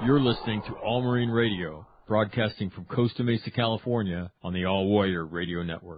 You're listening to All Marine Radio, broadcasting from Costa Mesa, California, on the All Warrior Radio Network.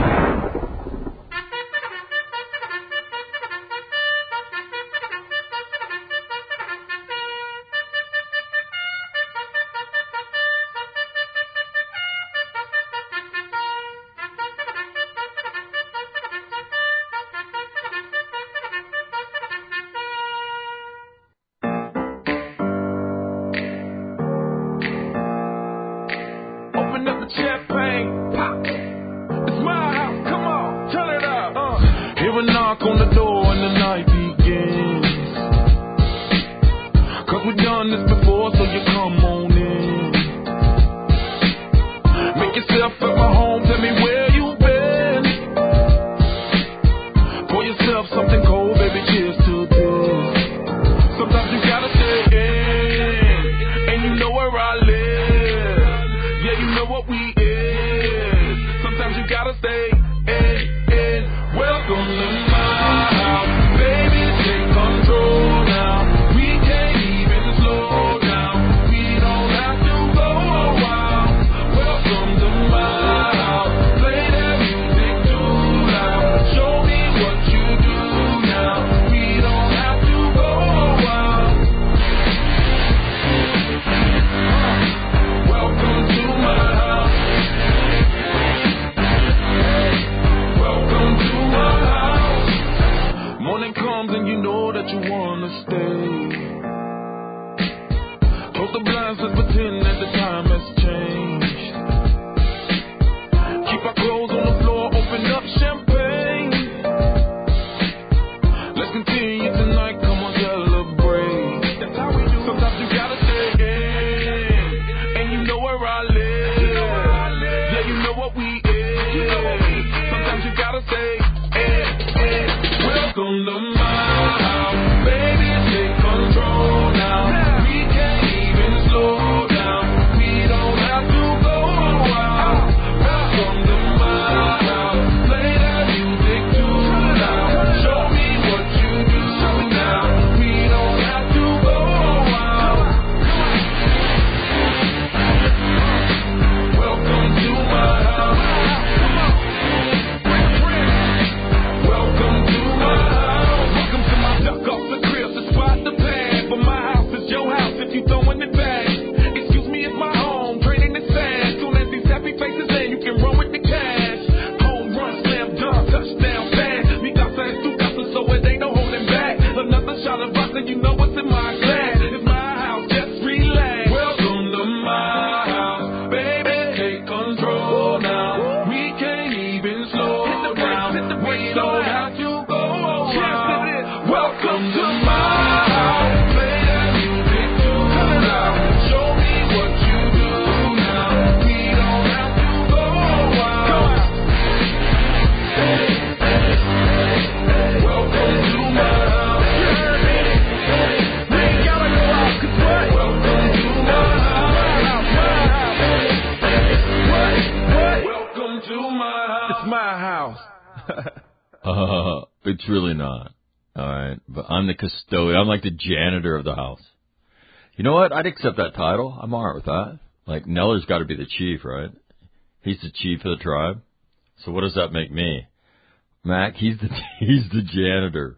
It's really not. All right. But I'm the custodian. I'm like the janitor of the house. You know what? I'd accept that title. I'm all right with that. Like, Neller's got to be the chief, right? He's the chief of the tribe. So what does that make me? Mac, he's the janitor.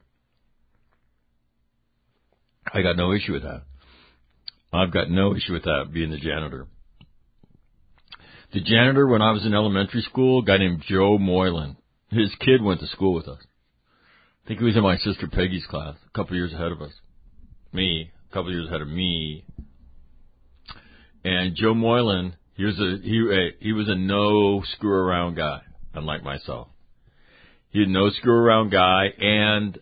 I got no issue with that. I've got no issue with that, being the janitor. The janitor, when I was in elementary school, a guy named Joe Moylan. His kid went to school with us. I think he was in my sister Peggy's class, a couple years ahead of us. A couple years ahead of me. And Joe Moylan, he was a no screw around guy, unlike myself. He was a no screw around guy, and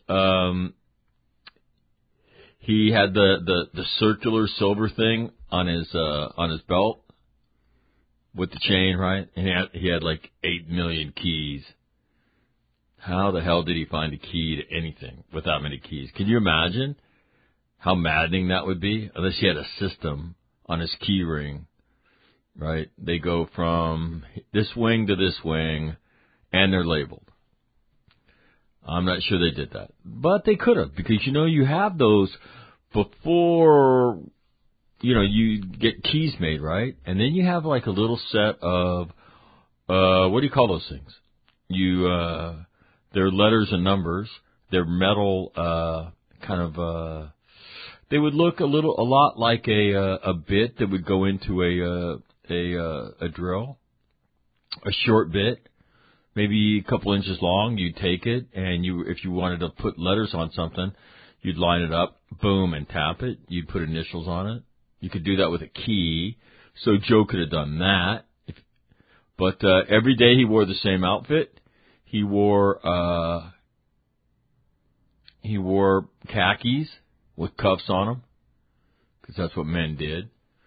he had the circular silver thing on his belt with the chain, right? And he had like 8 million keys. How the hell did he find a key to anything with that many keys? Can you imagine how maddening that would be? Unless he had a system on his key ring, right? They go from this wing to this wing, and they're labeled. I'm not sure they did that. But they could have, because, you have those before you get keys made, right? And then you have like a little set of, what do you call those things? They're letters and numbers. They're metal, they would look a lot like a bit that would go into a drill, a short bit, maybe a couple inches long. You'd take it, and if you wanted to put letters on something, you'd line it up, boom, and tap it. You'd put initials on it. You could do that with a key. So Joe could have done that. But every day he wore the same outfit. He wore khakis with cuffs on them, because that's what men did.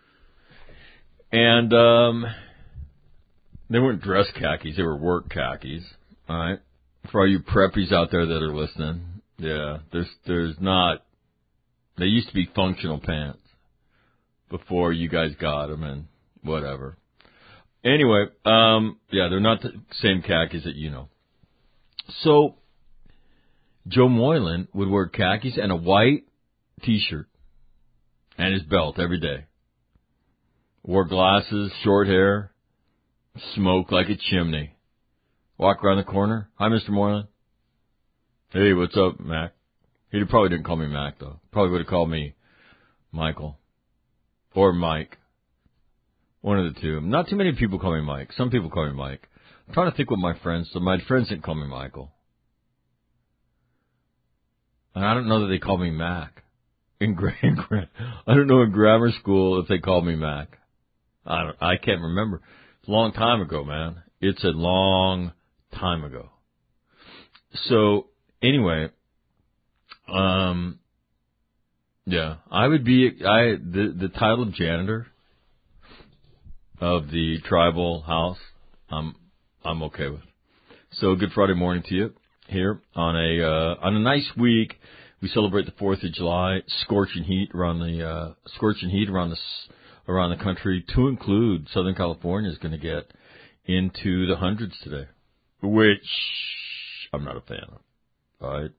And they weren't dress khakis; they were work khakis. All right, for all you preppies out there that are listening, yeah, there's not. They used to be functional pants before you guys got them and whatever. Anyway, they're not the same khakis that you know. So Joe Moylan would wear khakis and a white T-shirt and his belt every day. Wore glasses, short hair, smoked like a chimney. Walk around the corner. Hi, Mr. Moylan. Hey, what's up, Mac? He probably didn't call me Mac, though. Probably would have called me Michael or Mike. One of the two. Not too many people call me Mike. Some people call me Mike. I'm trying to think what my friends didn't call me Michael. And I don't know that they call me Mac. I don't know in grammar school if they called me Mac. I can't remember. It's a long time ago, man. It's a long time ago. So anyway, I would be the title of janitor of the tribal house. I'm okay with. So good Friday morning to you here on a nice week. We celebrate the 4th of July, scorching heat around the country, to include Southern California is going to get into the hundreds today, which I'm not a fan of. All right,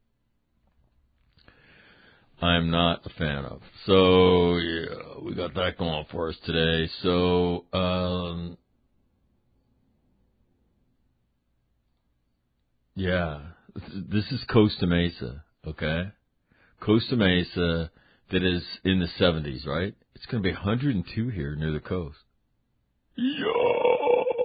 I'm not a fan of. So yeah, we got that going on for us today. So this is Costa Mesa. Okay, Costa Mesa, that is in the 70s, right? It's going to be 102 here near the coast. Yo!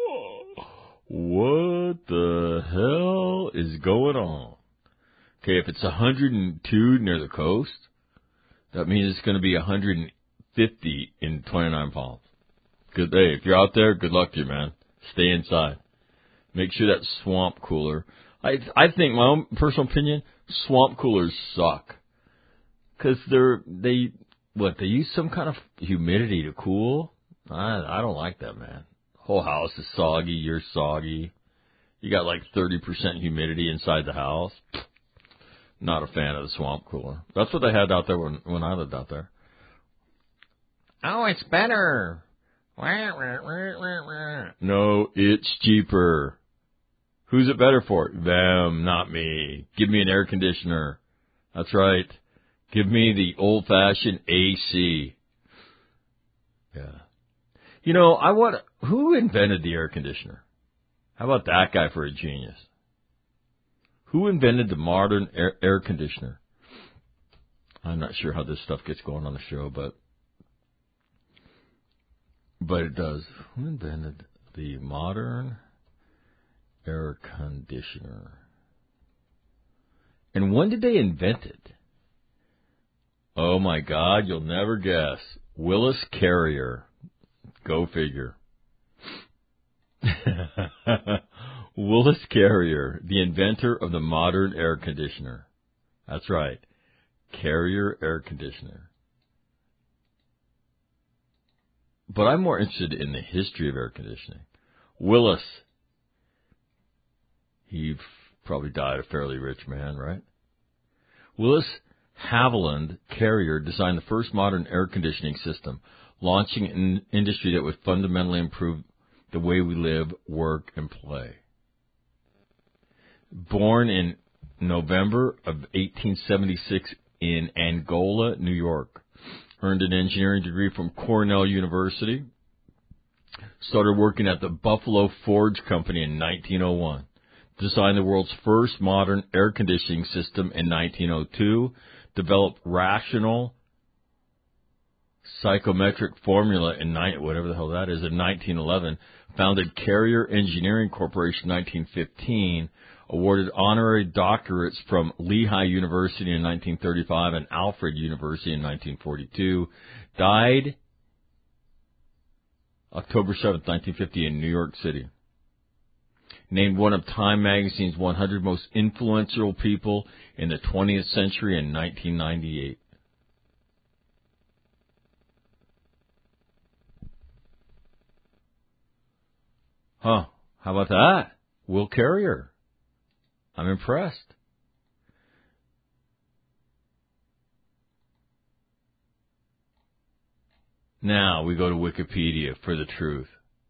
What the hell is going on? Okay, if it's 102 near the coast, that means it's going to be 150 in 29 Palms. Good day. If you're out there, good luck to you, man. Stay inside. Make sure that swamp cooler. I think, my own personal opinion, swamp coolers suck. Because they use some kind of humidity to cool. I don't like that, man. Whole house is soggy, you're soggy. You got like 30% humidity inside the house. Not a fan of the swamp cooler. That's what they had out there when I lived out there. Oh, it's better. No, it's cheaper. Who's it better for? Them, not me. Give me an air conditioner. That's right. Give me the old-fashioned AC. Yeah. Who invented the air conditioner? How about that guy for a genius? Who invented the modern air conditioner? I'm not sure how this stuff gets going on the show, but it does. Who invented the modern air conditioner? And when did they invent it? Oh my God, you'll never guess. Willis Carrier. Go figure. Willis Carrier, the inventor of the modern air conditioner. That's right. Carrier air conditioner. But I'm more interested in the history of air conditioning. Willis. He probably died a fairly rich man, right? Willis Haviland Carrier designed the first modern air conditioning system, launching an industry that would fundamentally improve the way we live, work, and play. Born in November of 1876 in Angola, New York. Earned an engineering degree from Cornell University. Started working at the Buffalo Forge Company in 1901. Designed the world's first modern air conditioning system in 1902. Developed rational psychometric formula in whatever the hell that is in 1911. Founded Carrier Engineering Corporation in 1915. Awarded honorary doctorates from Lehigh University in 1935 and Alfred University in 1942. Died October 7th, 1950 in New York City. Named one of Time Magazine's 100 most influential people in the 20th century in 1998. Huh. How about that? Will Carrier. I'm impressed. Now we go to Wikipedia for the truth.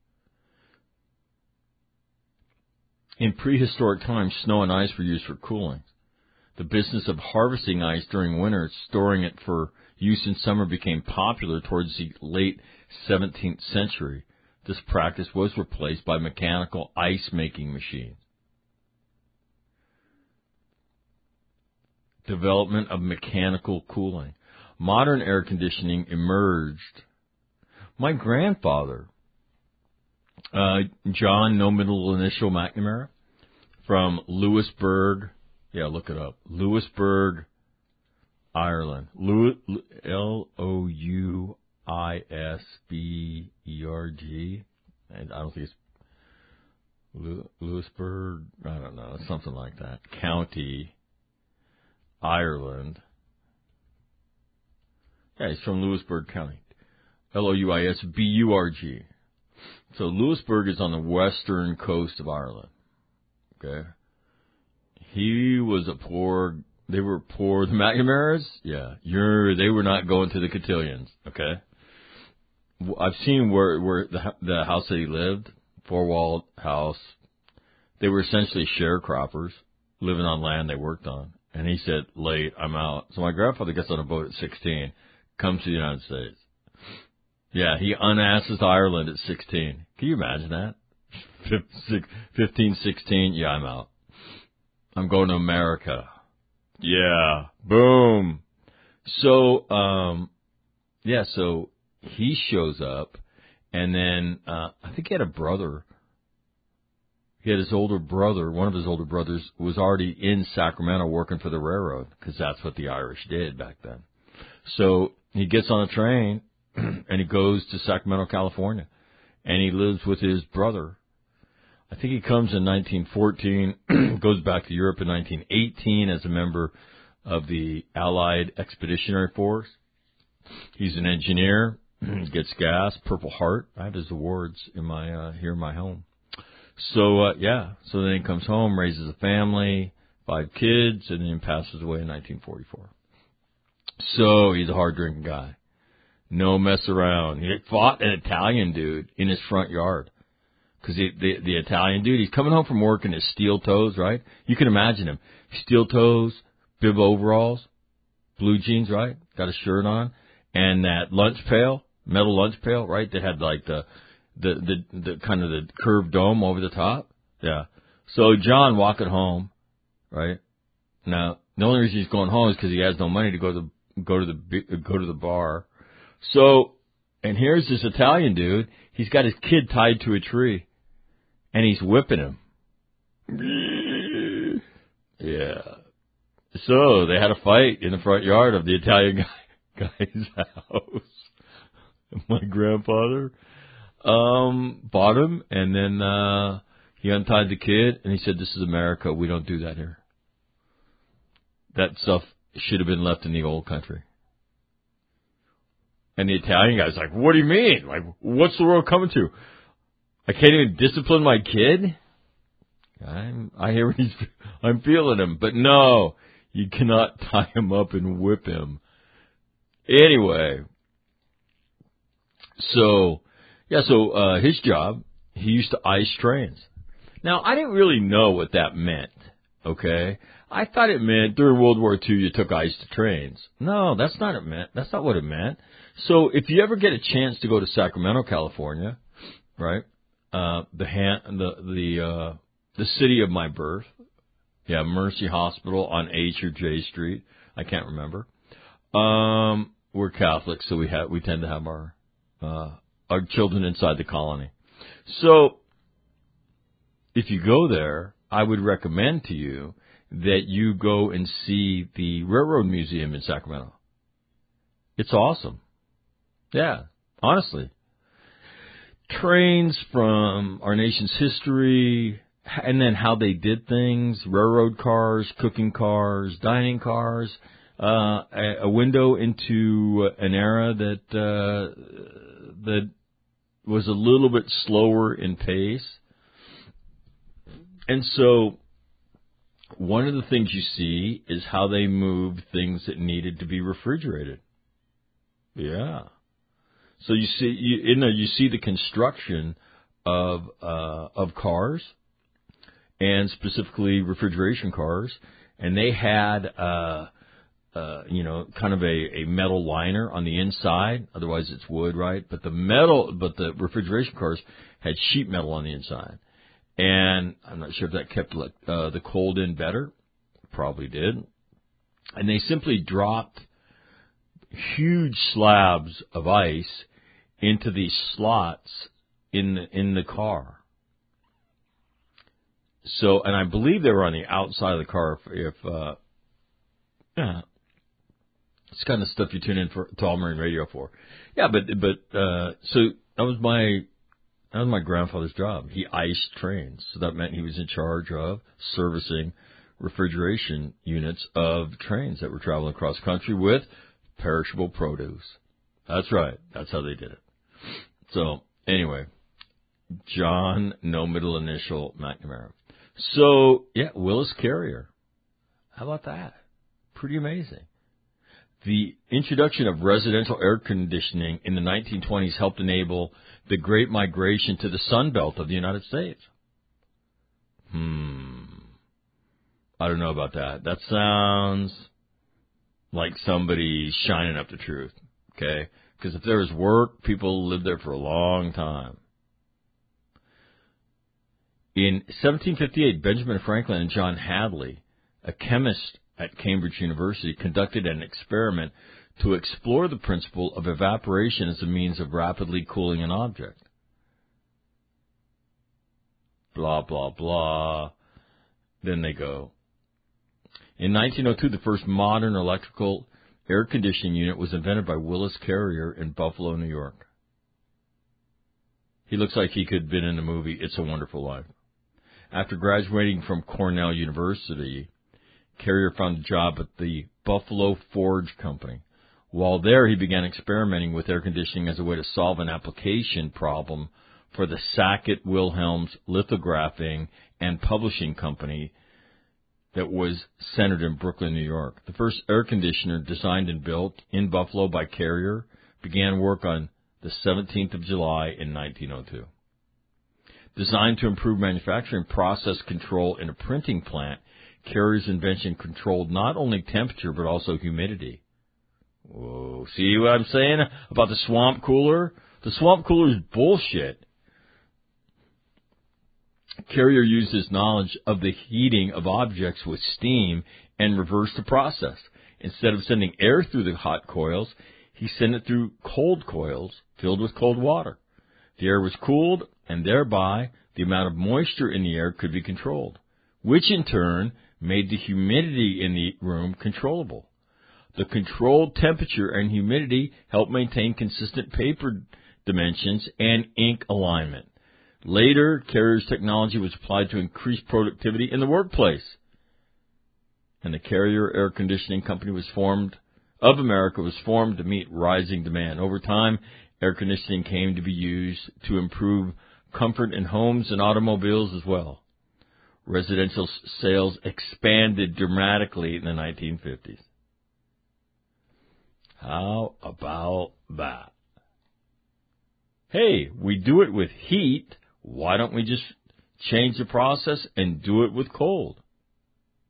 In prehistoric times, snow and ice were used for cooling. The business of harvesting ice during winter, storing it for use in summer, became popular towards the late 17th century. This practice was replaced by mechanical ice-making machines. Development of mechanical cooling. Modern air conditioning emerged. My grandfather, John, no middle initial McNamara, from Louisburg, look it up, Louisburg, Ireland. Louisberg. I don't think it's Louisburg, I don't know, something like that. County, Ireland. Yeah, he's from Louisburg County. Louisburg. So Louisburg is on the western coast of Ireland. Okay. He was they were poor. The McNamaras, they were not going to the cotillions. Okay. I've seen where the house that he lived, four-walled house, they were essentially sharecroppers living on land they worked on. And he said, late, I'm out. So my grandfather gets on a boat at 16, comes to the United States. Yeah, he unasses Ireland at 16. Can you imagine that? 15, 16, yeah, I'm out. I'm going to America. Yeah, boom. So, so he shows up, and then I think he had a brother. He had his older brother, one of his older brothers, was already in Sacramento working for the railroad, because that's what the Irish did back then. So he gets on a train, and he goes to Sacramento, California, and he lives with his brother. I think he comes in 1914, goes back to Europe in 1918 as a member of the Allied Expeditionary Force. He's an engineer, gets gas, Purple Heart. I have his awards in my here in my home. So, so then he comes home, raises a family, 5 kids, and then passes away in 1944. So he's a hard-drinking guy. No mess around. He fought an Italian dude in his front yard. Because the Italian dude, he's coming home from work in his steel toes, right? You can imagine him. Steel toes, bib overalls, blue jeans, right? Got a shirt on. And that lunch pail, metal lunch pail, right? That had like the kind of the curved dome over the top. Yeah. So John walking home, right? Now, the only reason he's going home is because he has no money to go to the bar. So, and here's this Italian dude. He's got his kid tied to a tree, and he's whipping him. Yeah. So they had a fight in the front yard of the Italian guy's house. My grandfather bought him, and then he untied the kid, and he said, "This is America. We don't do that here. That stuff should have been left in the old country." And the Italian guy's like, "What do you mean? Like, what's the world coming to? I can't even discipline my kid?" I hear I'm feeling him, but no, you cannot tie him up and whip him. Anyway, so his job, he used to ice trains. Now, I didn't really know what that meant, okay? I thought it meant during World War II you took ice to trains. No, that's not it meant. That's not what it meant. So if you ever get a chance to go to Sacramento, California, right? The city of my birth, yeah, Mercy Hospital on H or J Street. I can't remember. We're Catholics, so we tend to have our children inside the colony. So if you go there, I would recommend to you that you go and see the Railroad Museum in Sacramento. It's awesome. Yeah, honestly. Trains from our nation's history, and then how they did things, railroad cars, cooking cars, dining cars, a window into an era that was a little bit slower in pace. And so one of the things you see is how they moved things that needed to be refrigerated. Yeah. So you see the construction of cars, and specifically refrigeration cars, and they had kind of a metal liner on the inside. Otherwise, it's wood, right? But the refrigeration cars had sheet metal on the inside. And I'm not sure if that kept the cold in better. Probably did. And they simply dropped huge slabs of ice into these slots in the car. So, and I believe they were on the outside of the car. It's kind of stuff you tune in to All Marine Radio for. Yeah, but so that was my grandfather's job. He iced trains. So that meant he was in charge of servicing refrigeration units of trains that were traveling across country with perishable produce. That's right. That's how they did it. So, anyway, John, no middle initial, McNamara. So, yeah, Willis Carrier. How about that? Pretty amazing. The introduction of residential air conditioning in the 1920s helped enable the Great Migration to the Sun Belt of the United States. I don't know about that. That sounds like somebody shining up the truth, okay? Because if there was work, people lived there for a long time. In 1758, Benjamin Franklin and John Hadley, a chemist at Cambridge University, conducted an experiment to explore the principle of evaporation as a means of rapidly cooling an object. Blah, blah, blah. Then they go. In 1902, the first modern electrical air conditioning unit was invented by Willis Carrier in Buffalo, New York. He looks like he could have been in the movie It's a Wonderful Life. After graduating from Cornell University, Carrier found a job at the Buffalo Forge Company. While there, he began experimenting with air conditioning as a way to solve an application problem for the Sackett-Wilhelms Lithographing and Publishing Company that was centered in Brooklyn, New York. The first air conditioner designed and built in Buffalo by Carrier began work on the 17th of July in 1902. Designed to improve manufacturing process control in a printing plant, Carrier's invention controlled not only temperature but also humidity. Whoa, see what I'm saying about the swamp cooler? The swamp cooler is bullshit. Carrier used his knowledge of the heating of objects with steam and reversed the process. Instead of sending air through the hot coils, he sent it through cold coils filled with cold water. The air was cooled, and thereby the amount of moisture in the air could be controlled, which in turn made the humidity in the room controllable. The controlled temperature and humidity helped maintain consistent paper dimensions and ink alignment. Later, Carrier's technology was applied to increase productivity in the workplace, and the Carrier Air Conditioning Company of America was formed to meet rising demand. Over time, air conditioning came to be used to improve comfort in homes and automobiles as well. Residential sales expanded dramatically in the 1950s. How about that? Hey, we do it with heat. Why don't we just change the process and do it with cold?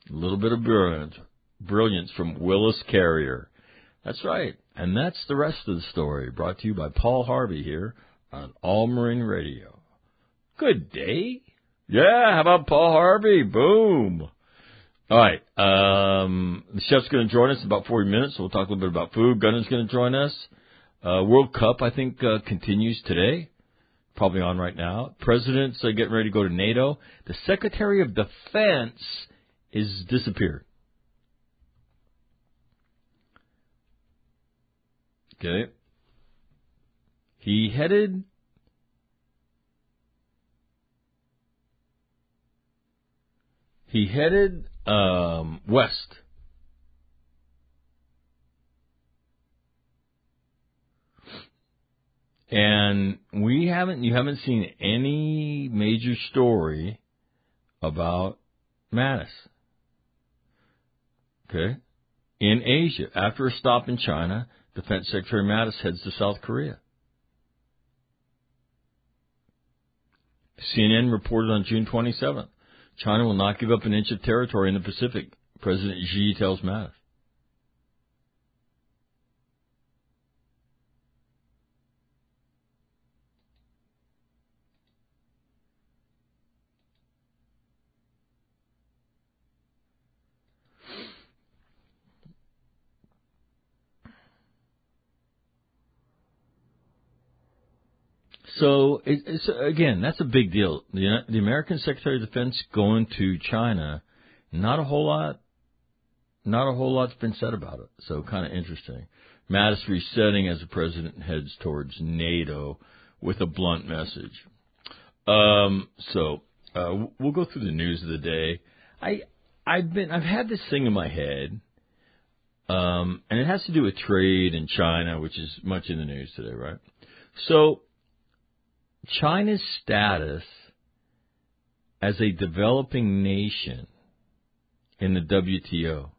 A little bit of brilliance from Willis Carrier. That's right. And that's the rest of the story, brought to you by Paul Harvey here on All Marine Radio. Good day. Yeah, how about Paul Harvey? Boom. All right. The chef's going to join us in about 40 minutes, so we'll talk a little bit about food. Gunnar's going to join us. World Cup, I think, continues today. Probably on right now. President's getting ready to go to NATO. The Secretary of Defense is disappeared. Okay. He headed west. And you haven't seen any major story about Mattis. Okay? In Asia, after a stop in China, Defense Secretary Mattis heads to South Korea. CNN reported on June 27th, China will not give up an inch of territory in the Pacific, President Xi tells Mattis. So, again, that's a big deal. The American Secretary of Defense going to China, not a whole lot's been said about it. So, kind of interesting. Mattis resetting as the president heads towards NATO with a blunt message. We'll go through the news of the day. I've had this thing in my head, and it has to do with trade in China, which is much in the news today, right? So, China's status as a developing nation in the WTO.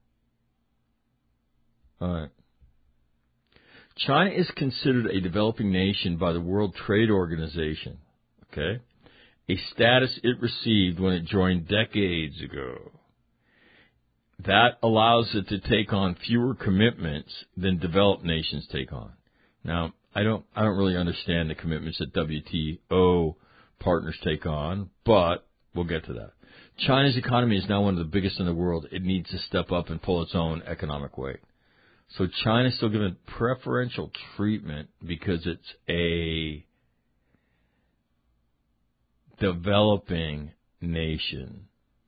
All right. China is considered a developing nation by the World Trade Organization, okay? A status it received when it joined decades ago. That allows it to take on fewer commitments than developed nations take on. Now, I don't really understand the commitments that WTO partners take on, but we'll get to that. China's economy is now one of the biggest in the world. It needs to step up and pull its own economic weight. So China's still given preferential treatment because it's a developing nation.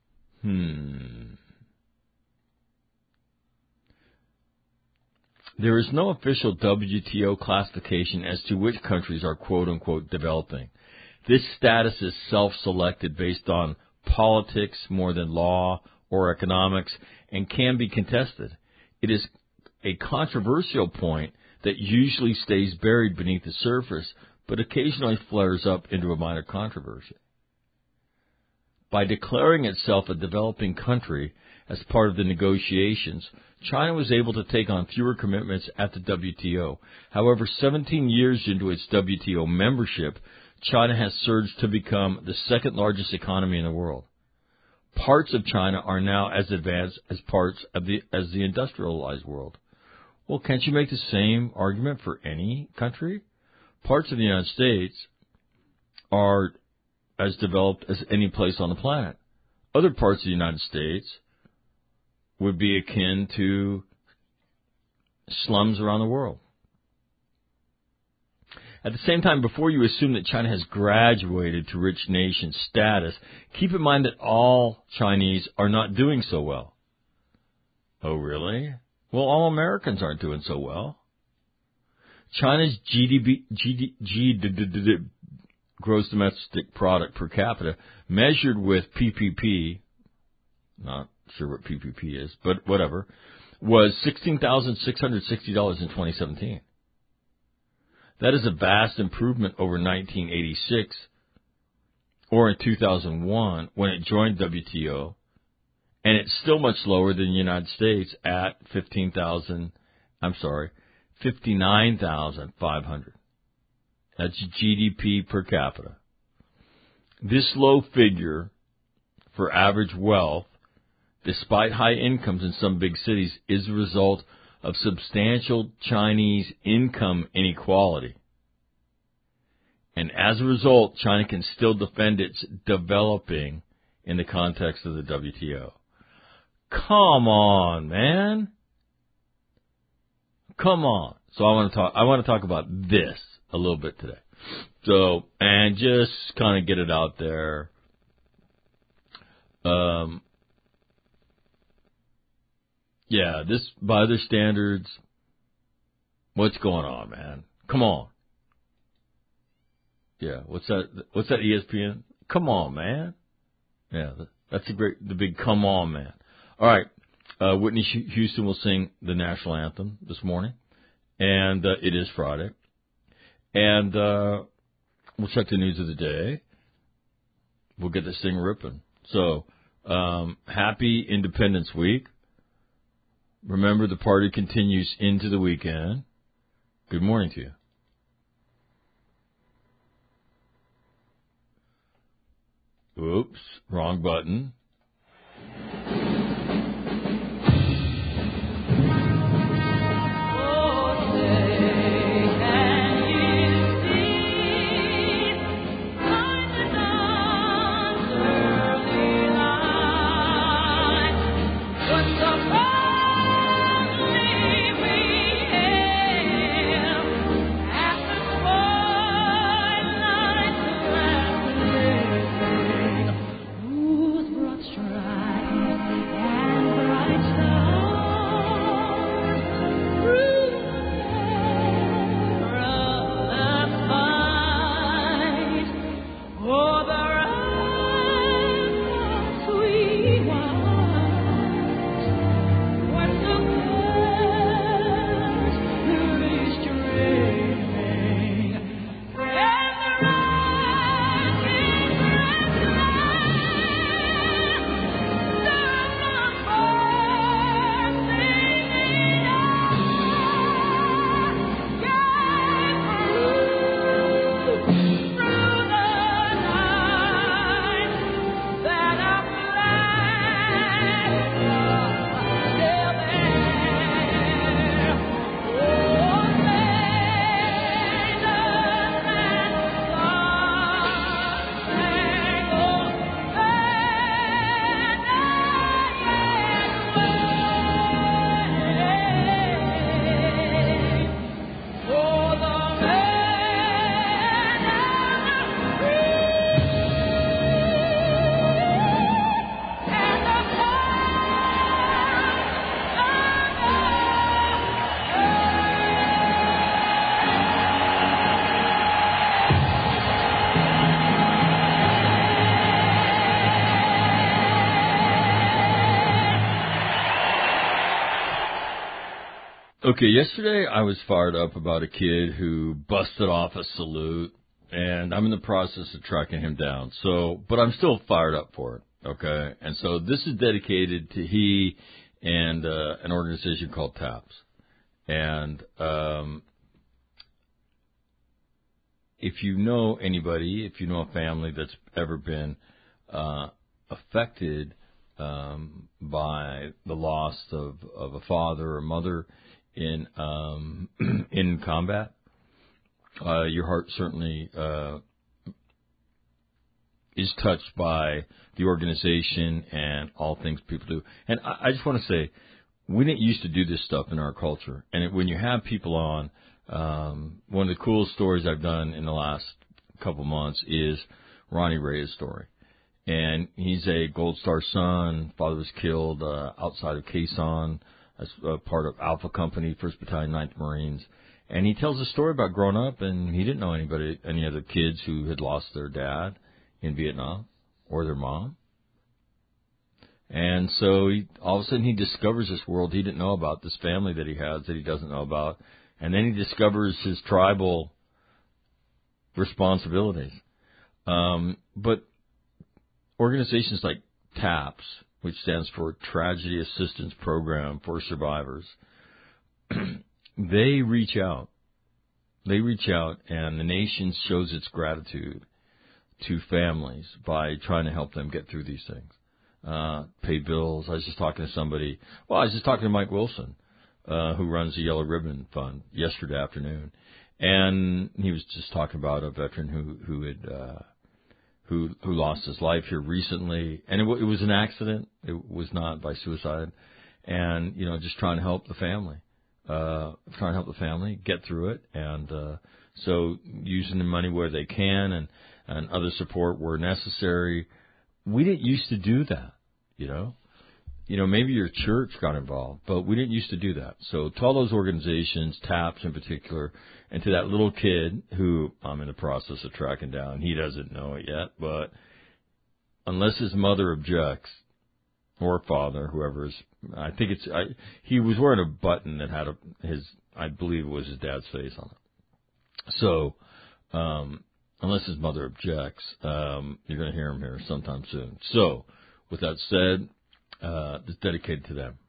There is no official WTO classification as to which countries are quote-unquote developing. This status is self-selected based on politics more than law or economics and can be contested. It is a controversial point that usually stays buried beneath the surface but occasionally flares up into a minor controversy. By declaring itself a developing country as part of the negotiations, China was able to take on fewer commitments at the WTO. However, 17 years into its WTO membership, China has surged to become the second largest economy in the world. Parts of China are now as advanced as the industrialized world. Well, can't you make the same argument for any country? Parts of the United States are as developed as any place on the planet. Other parts of the United States would be akin to slums around the world. At the same time, before you assume that China has graduated to rich nation status, keep in mind that all Chinese are not doing so well. Oh, really? Well, all Americans aren't doing so well. China's gross domestic product per capita, measured with PPP, not sure what PPP is, but whatever, was $16,660 in 2017. That is a vast improvement over 1986 or in 2001 when it joined WTO, and it's still much lower than the United States at 59,500. That's GDP per capita. This low figure for average wealth despite high incomes in some big cities, is the result of substantial Chinese income inequality. And as a result, China can still defend its developing in the context of the WTO. Come on, man. Come on. So I want to talk about this a little bit today. So, and just kind of get it out there. Yeah, this, by their standards, what's going on, man? Come on. Yeah, what's that ESPN? Come on, man. Yeah, that's the big come on, man. All right, Whitney Houston will sing the national anthem this morning, and it is Friday. And we'll check the news of the day. We'll get this thing ripping. So, happy Independence Week. Remember, the party continues into the weekend. Good morning to you. Oops, wrong button. Okay, yesterday I was fired up about a kid who busted off a salute, and I'm in the process of tracking him down. But I'm still fired up for it, okay? And so this is dedicated to he and an organization called TAPS. And if you know anybody, if you know a family that's ever been affected by the loss of a father or mother in combat, your heart certainly is touched by the organization and all things people do. And I just want to say, we didn't used to do this stuff in our culture. And when you have people on, one of the coolest stories I've done in the last couple months is Ronnie Reyes' story. And he's a Gold Star son. Father was killed outside of Quezon as part of Alpha Company, 1st Battalion, 9th Marines. And he tells a story about growing up, and he didn't know any other kids who had lost their dad in Vietnam or their mom. And so all of a sudden he discovers this world he didn't know about, this family that he has that he doesn't know about. And then he discovers his tribal responsibilities. But organizations like TAPS, which stands for Tragedy Assistance Program for Survivors, they reach out. They reach out, and the nation shows its gratitude to families by trying to help them get through these things. pay bills. I was just talking to somebody. Well, I was just talking to Mike Wilson, who runs the Yellow Ribbon Fund, yesterday afternoon, and he was just talking about a veteran who lost his life here recently, and it was an accident. It was not by suicide, and just trying to help the family, get through it, and so using the money where they can, and other support where necessary. We didn't used to do that, Maybe your church got involved, but we didn't used to do that. So to all those organizations, TAPS in particular, and to that little kid who I'm in the process of tracking down, he doesn't know it yet, but unless his mother objects, or father, whoever is, he was wearing a button that had I believe it was his dad's face on it. So, unless his mother objects, you're going to hear him here sometime soon. So, with that said, it's dedicated to them.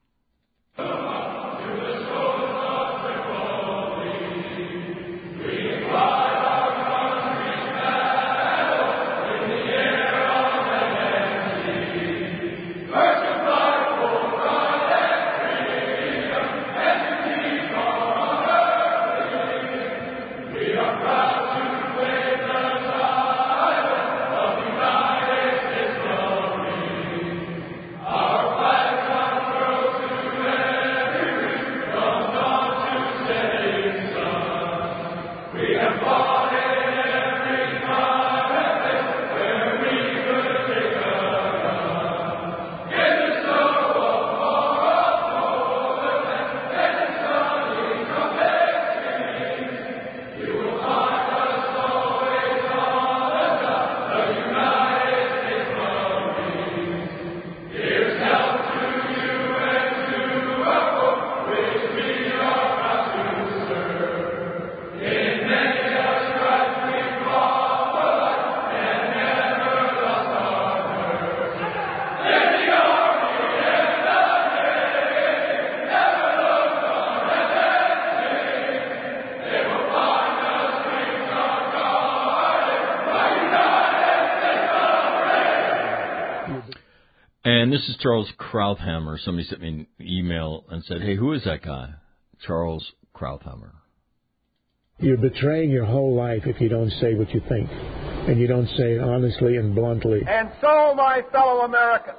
And this is Charles Krauthammer. Somebody sent me an email and said, hey, who is that guy? Charles Krauthammer. You're betraying your whole life if you don't say what you think, and you don't say it honestly and bluntly. And so, my fellow Americans,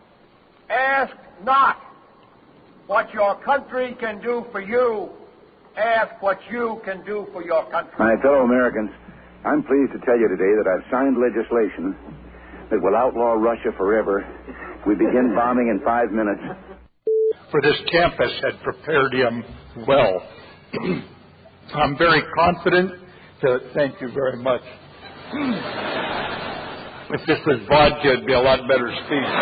ask not what your country can do for you. Ask what you can do for your country. My fellow Americans, I'm pleased to tell you today that I've signed legislation that will outlaw Russia forever. We begin bombing in 5 minutes. For this campus had prepared him well. I'm very confident. Thank you very much. If this was vodka, it'd be a lot better speech.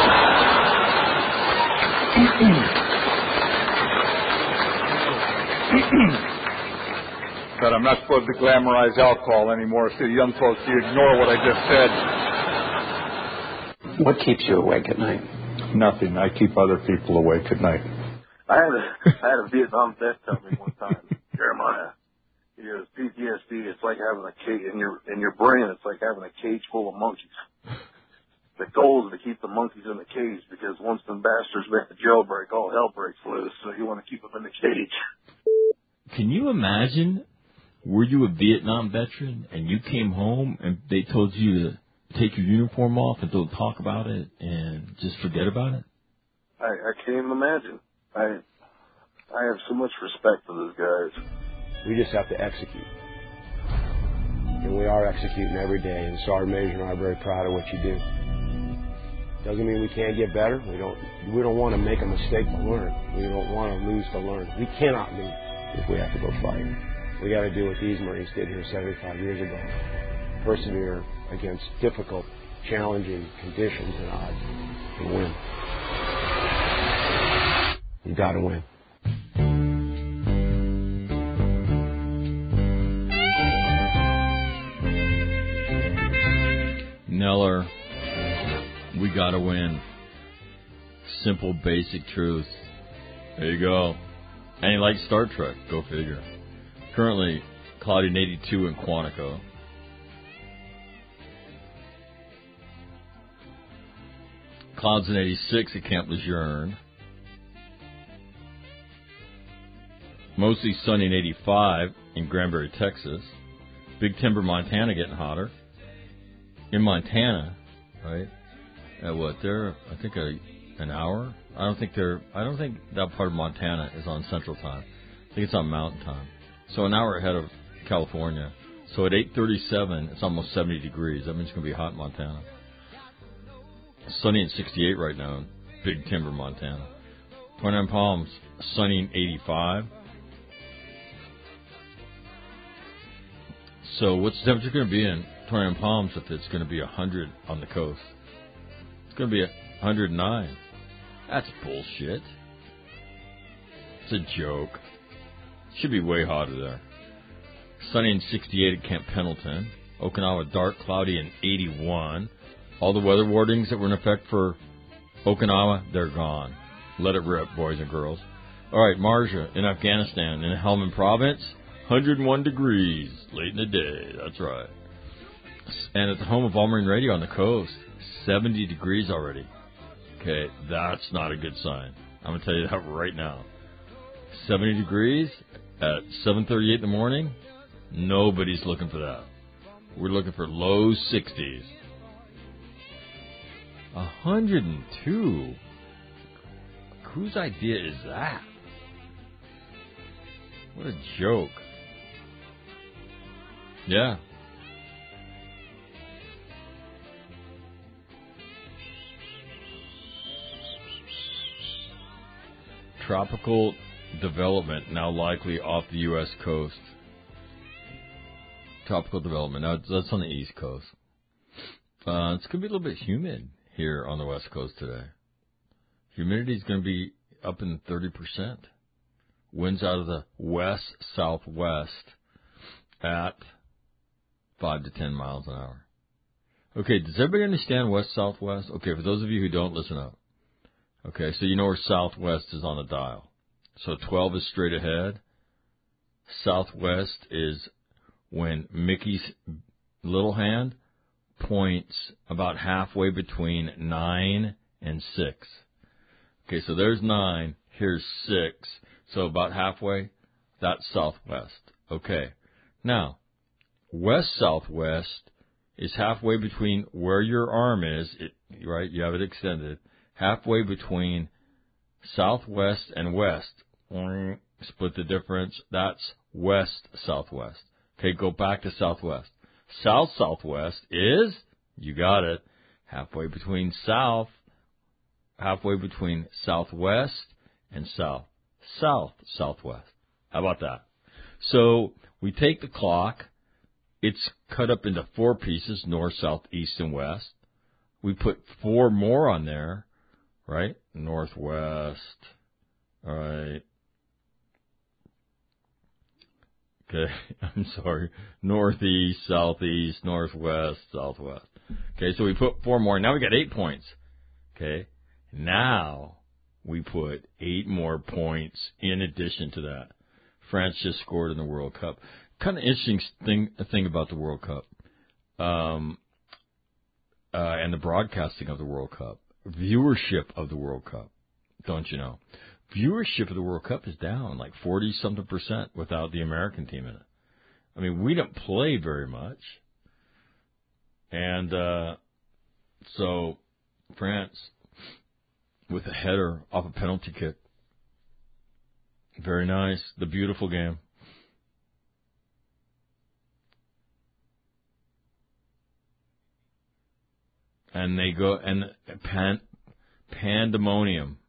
But I'm not supposed to glamorize alcohol anymore, so young folks, you ignore what I just said. What keeps you awake at night? Nothing. I keep other people awake at night. I had a Vietnam vet tell me one time, Jeremiah, he goes, PTSD, it's like having a cage in your brain. It's like having a cage full of monkeys. The goal is to keep the monkeys in the cage because once the bastards make the jailbreak, all hell breaks loose. So you want to keep them in the cage. Can you imagine? Were you a Vietnam veteran and you came home and they told you to take your uniform off and don't talk about it and just forget about it? I can't even imagine. I have so much respect for those guys. We just have to execute. And we are executing every day. And Sergeant Major and I are very proud of what you do. Doesn't mean we can't get better. We don't want to make a mistake to learn. We don't want to lose to learn. We cannot lose if we have to go fight. We got to do what these Marines did here 75 years ago. Persevere against difficult, challenging conditions and odds and win. You got to win. Neller, we got to win. Simple, basic truth. There you go. And you like Star Trek, go figure. Currently, cloudy and 82 in Quantico. Clouds in 86 at Camp Lejeune. Mostly sunny in 85 in Granbury, Texas. Big Timber, Montana getting hotter. In Montana, right? At what? They're, I think, an hour? I don't think that part of Montana is on Central Time. I think it's on Mountain Time. So an hour ahead of California. So at 8:37, it's almost 70 degrees. That means it's going to be hot in Montana. Sunny in 68 right now in Big Timber, Montana. 29 Palms, sunny in 85. So what's the temperature going to be in 29 Palms if it's going to be 100 on the coast? It's going to be 109. That's bullshit. It's a joke. Should be way hotter there. Sunny in 68 at Camp Pendleton. Okinawa, dark, cloudy, and 81. All the weather warnings that were in effect for Okinawa, they're gone. Let it rip, boys and girls. All right, Marja in Afghanistan, in Helmand Province, 101 degrees late in the day. That's right. And at the home of All Marine Radio on the coast, 70 degrees already. Okay, that's not a good sign. I'm going to tell you that right now. 70 degrees at 7:38 in the morning, nobody's looking for that. We're looking for low 60s. 102. Whose idea is that? What a joke. Yeah. Tropical development now likely off the U.S. coast. Tropical development. Now, that's on the East Coast. It's going to be a little bit humid here on the West Coast today. Humidity is going to be up in 30%. Winds out of the west-southwest at 5 to 10 miles an hour. Okay, does everybody understand west-southwest? Okay, for those of you who don't, listen up. Okay, so you know where southwest is on the dial. So 12 is straight ahead. Southwest is when Mickey's little hand points about halfway between 9 and 6. Okay, so there's 9, here's 6. So about halfway, that's southwest. Okay. Now, west-southwest is halfway between where your arm is, right? You have it extended. Halfway between southwest and west. Split the difference. That's west-southwest. Okay, go back to southwest. South-southwest is, you got it, halfway between southwest and south. South-southwest. How about that? So we take the clock. It's cut up into 4 pieces, north, south, east, and west. We put 4 more on there, right? Northwest. All right. Okay, I'm sorry. Northeast, southeast, northwest, southwest. Okay, so we put 4 more. Now we got 8 points. Okay, now we put 8 more points in addition to that. France just scored in the World Cup. Kind of interesting thing about the World Cup, and the broadcasting of the World Cup. Viewership of the World Cup, don't you know? Viewership of the World Cup is down like 40-something% without the American team in it. I mean, we don't play very much. And so France, with a header off a penalty kick. Very nice. The beautiful game. And they go, and pandemonium.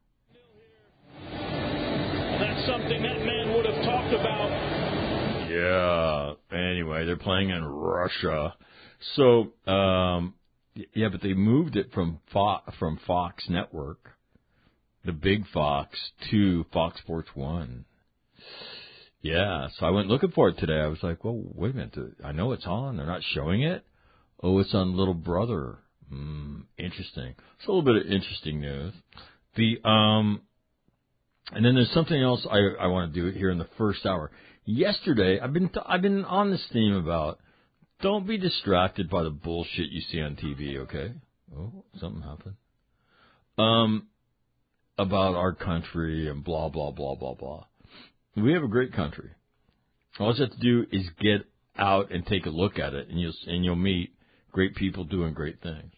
That's something that man would have talked about. Yeah. Anyway, they're playing in Russia. So, yeah, but they moved it from Fox Network, the big Fox, to Fox Sports 1. Yeah, so I went looking for it today. I was like, well, wait a minute. I know it's on. They're not showing it. Oh, it's on Little Brother. Interesting. It's a little bit of interesting news. And then there's something else I want to do here in the first hour. Yesterday, I've been on this theme about don't be distracted by the bullshit you see on TV, okay? Oh, something happened. about our country and blah, blah, blah, blah, blah. We have a great country. All you have to do is get out and take a look at it, and you'll meet great people doing great things.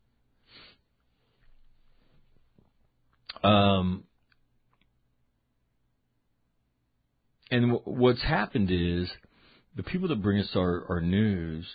And what's happened is the people that bring us our news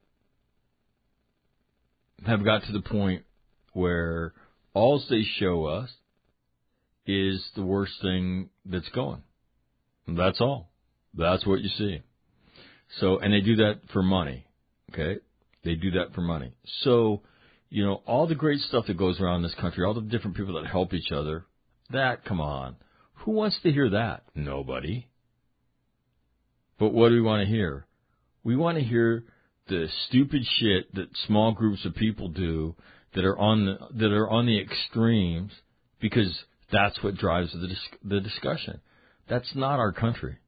have got to the point where all they show us is the worst thing that's going. That's all. That's what you see. So, and they do that for money, okay? They do that for money. So, you know, all the great stuff that goes around in this country, all the different people that help each other, come on. Who wants to hear that? Nobody. But what do we want to hear? We want to hear the stupid shit that small groups of people do that are on the extremes, because that's what drives the discussion. That's not our country.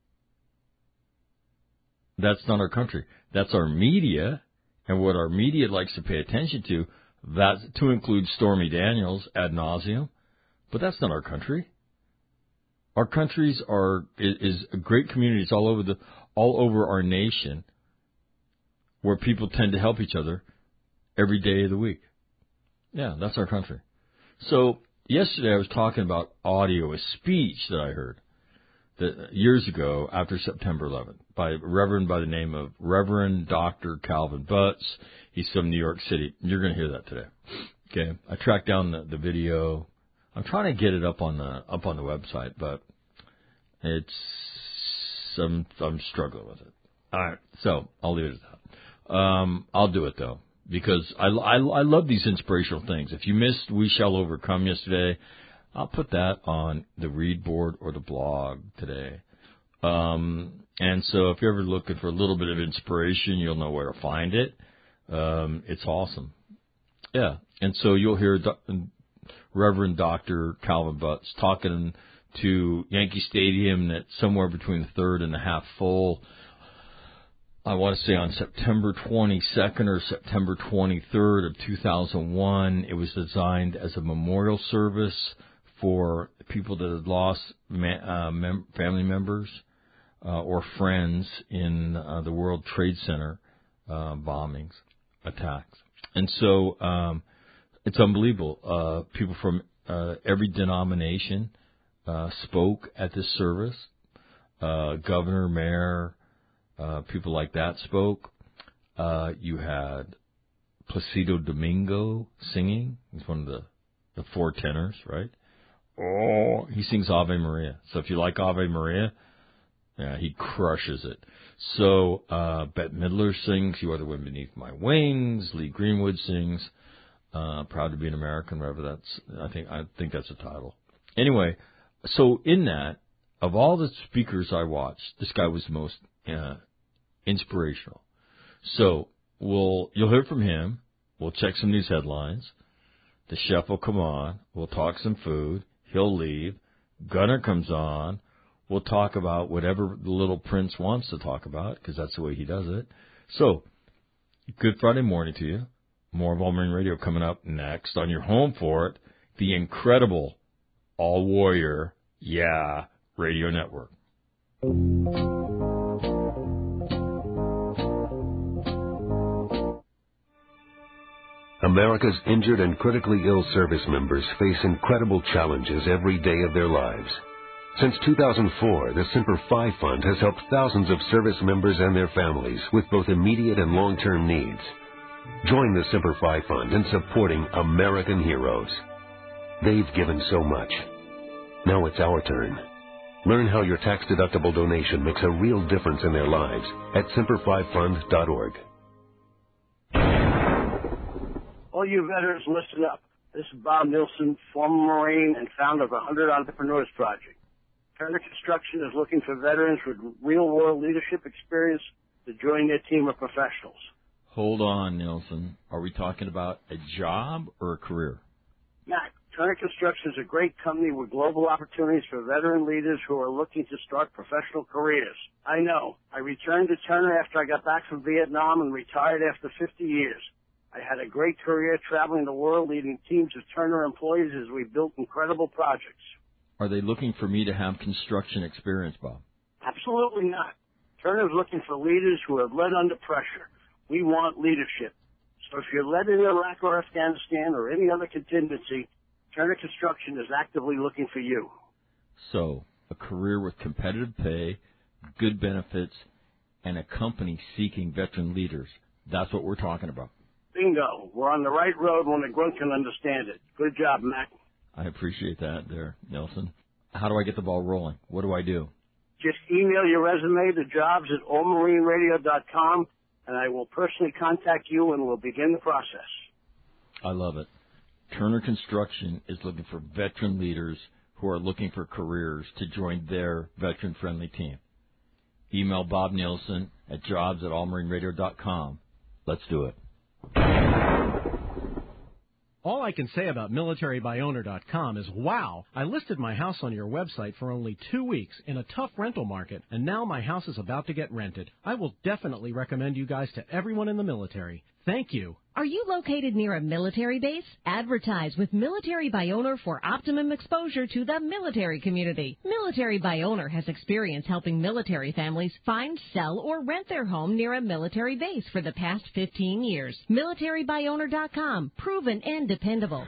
That's not our country. That's our media, and what our media likes to pay attention to, that to include Stormy Daniels ad nauseum. But that's not our country. Our countries is great communities all over our nation, where people tend to help each other every day of the week. Yeah, that's our country. So yesterday I was talking about audio, a speech that I heard that years ago after September 11th by a reverend by the name of Reverend Dr. Calvin Butts. He's from New York City. You're going to hear that today. Okay, I tracked down the video. I'm trying to get it up on the website, but I'm struggling with it. All right, so I'll leave it at that. I'll do it though, because I love these inspirational things. If you missed We Shall Overcome yesterday, I'll put that on the read board or the blog today. And so if you're ever looking for a little bit of inspiration, you'll know where to find it. It's awesome. Yeah. And so you'll hear Reverend Dr. Calvin Butts talking to Yankee Stadium that's somewhere between the third and the half full. I want to say on September 22nd or September 23rd of 2001. It was designed as a memorial service for people that had lost family members or friends in the World Trade Center bombings, attacks. And so it's unbelievable. People from every denomination spoke at this service. Governor, mayor, people like that spoke. You had Placido Domingo singing. He's one of the four tenors, right? Oh, he sings Ave Maria. So if you like Ave Maria, yeah, he crushes it. So Bette Midler sings You Are the Wind Beneath My Wings. Lee Greenwood sings Proud to Be an American, whatever that's. I think that's the title. Anyway, so in that, of all the speakers I watched, this guy was the most inspirational. So you'll hear from him. We'll check some news headlines. The chef will come on. We'll talk some food. He'll leave. Gunner comes on. We'll talk about whatever the little prince wants to talk about, because that's the way he does it. So, good Friday morning to you. More of All Marine Radio coming up next on your home for it, the incredible All Warrior, Radio Network. America's injured and critically ill service members face incredible challenges every day of their lives. Since 2004, the Semper Fi Fund has helped thousands of service members and their families with both immediate and long-term needs. Join the Semper Fi Fund in supporting American heroes. They've given so much. Now it's our turn. Learn how your tax-deductible donation makes a real difference in their lives at SemperFiFund.org. All you veterans, listen up. This is Bob Nilsson, former Marine and founder of the 100 Entrepreneurs Project. Turner Construction is looking for veterans with real-world leadership experience to join their team of professionals. Hold on, Nilsson. Are we talking about a job or a career? Matt, Turner Construction is a great company with global opportunities for veteran leaders who are looking to start professional careers. I know. I returned to Turner after I got back from Vietnam and retired after 50 years. I had a great career traveling the world, leading teams of Turner employees as we built incredible projects. Are they looking for me to have construction experience, Bob? Absolutely not. Turner's looking for leaders who have led under pressure. We want leadership. So if you're led in Iraq or Afghanistan or any other contingency, Turner Construction is actively looking for you. So, a career with competitive pay, good benefits, and a company seeking veteran leaders. That's what we're talking about. Bingo. We're on the right road when a grunt can understand it. Good job, Mac. I appreciate that there, Nelson. How do I get the ball rolling? What do I do? Just email your resume to jobs@allmarineradio.com, and I will personally contact you and we'll begin the process. I love it. Turner Construction is looking for veteran leaders who are looking for careers to join their veteran-friendly team. Email Bob Nielsen at jobs@allmarineradio.com. Let's do it. All I can say about MilitaryByOwner.com is, wow, I listed my house on your website for only 2 weeks in a tough rental market, and now my house is about to get rented. I will definitely recommend you guys to everyone in the military. Thank you. Are you located near a military base? Advertise with Military by Owner for optimum exposure to the military community. Military by Owner has experience helping military families find, sell, or rent their home near a military base for the past 15 years. MilitaryByOwner.com. Proven and dependable.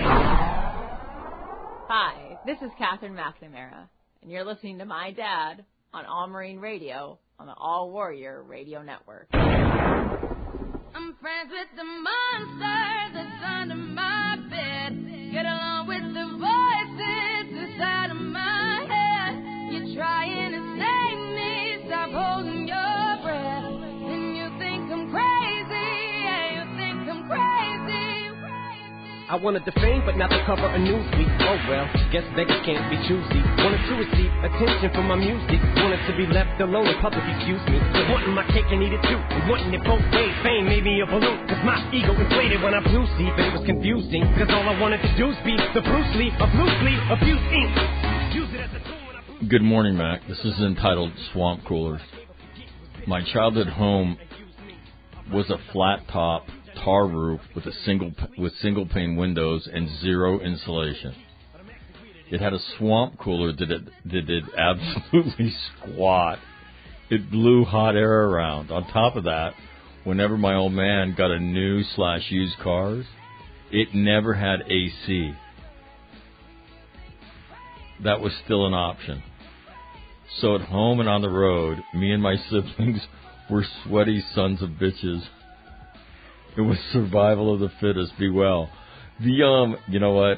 Hi, this is Catherine McNamara, and you're listening to my dad on All Marine Radio on the All Warrior Radio Network. I'm friends with the monster that's under my bed. Get along with the voices inside of my head. You're trying to save me, stop holding your breath. And you think I'm crazy, yeah, you think I'm crazy. I wanted the fame, but not the cover of Newsweek. Oh well, guess beggars can't be choosy. Wanted to receive attention from my music. Wanted to be left alone in public, excuse me. But wanting my cake and eat it too. And wanting it both ways. Fame made me a balloon. Cause my ego inflated when I blew sleep. And it was confusing. Cause all I wanted to do was be the Bruce Lee of loosely abused ink. Use it as a tool when I blew. Good morning, Mac. This is entitled Swamp Coolers. My childhood home was a flat top tar roof with single pane windows and zero insulation. It had a swamp cooler that did absolutely squat. It blew hot air around. On top of that, whenever my old man got a new/used cars, it never had AC. That was still an option. So at home and on the road, me and my siblings were sweaty sons of bitches. It was survival of the fittest. Be well. You know what?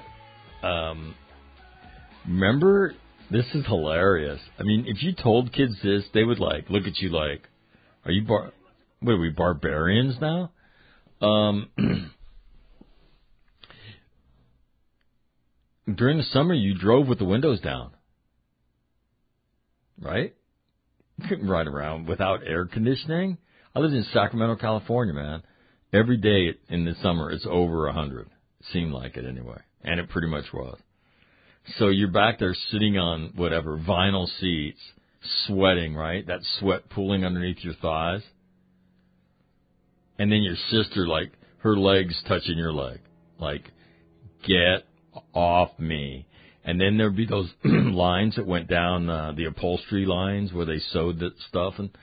Remember, this is hilarious. I mean, if you told kids this, they would look at you like, are you what are we, barbarians now? During the summer, you drove with the windows down, right? You couldn't ride around without air conditioning. I lived in Sacramento, California, man. Every day in the summer, it's over 100. Seemed like it anyway. And it pretty much was. So you're back there sitting on whatever, vinyl seats, sweating, right? That sweat pooling underneath your thighs. And then your sister, her legs touching your leg. Get off me. And then there'd be those lines that went down the upholstery lines where they sewed that stuff. And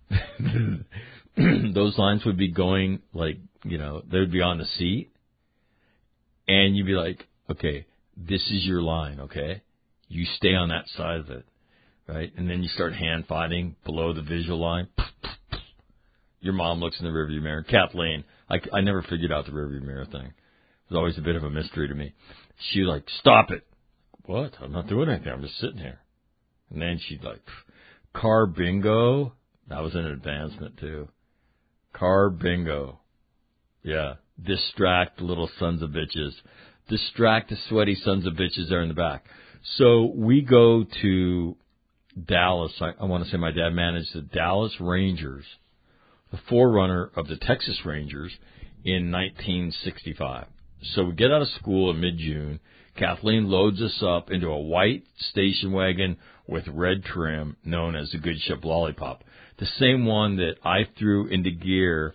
those lines would be going they would be on the seat. And you'd be like, okay, this is your line, okay? You stay on that side of it, right? And then you start hand fighting below the visual line. Your mom looks in the rearview mirror. Kathleen, I never figured out the rearview mirror thing. It was always a bit of a mystery to me. She's like, stop it. What? I'm not doing anything. I'm just sitting here. And then she'd car bingo. That was an advancement, too. Car bingo. Yeah. Distract little sons of bitches. Distract the sweaty sons of bitches there in the back. So we go to Dallas. I want to say my dad managed the Dallas Rangers, the forerunner of the Texas Rangers, in 1965. So we get out of school in mid-June. Kathleen loads us up into a white station wagon with red trim known as the Good Ship Lollipop, the same one that I threw into gear